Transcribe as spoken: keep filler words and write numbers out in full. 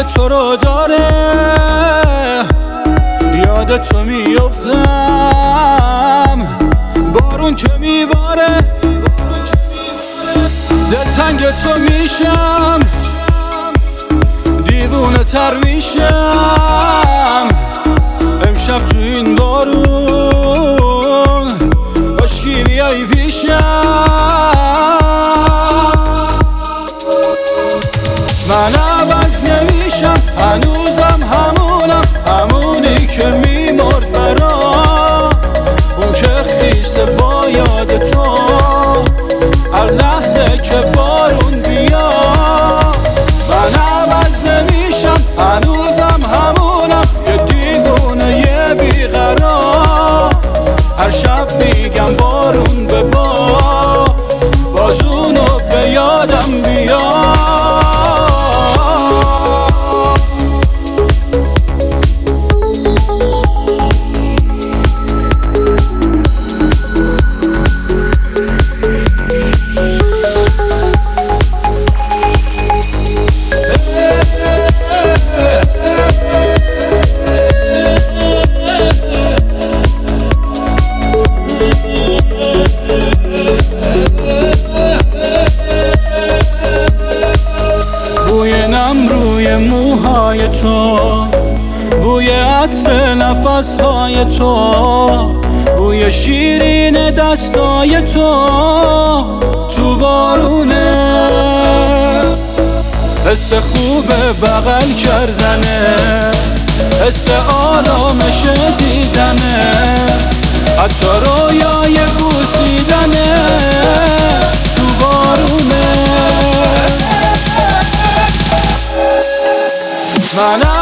یاد تو رو داره، یاد تو میافتم بارون که میباره، دلتنگ تو میشم، دیوونه تر میشم امشب تو این بارون، کاشکی بیایی پیشم. من عوض نمیشم، هنوزم همونم، همونی که میمرد برام، اون که خیسته با یاد تو هر لحظه که بارون بیا. من عوض نمیشم، هنوزم همونم، یه دیوونه یه بیقرار، هر شب میگم بارون به با، باز اونو به یادم بیا. موهای تو، بوی عطر نفسهای تو، بوی شیرین دستای تو تو بارونه، حس خوب بغل کردنه، حس آرامش دیدنه، حتی رویای بوسیدنه تو بارونه. من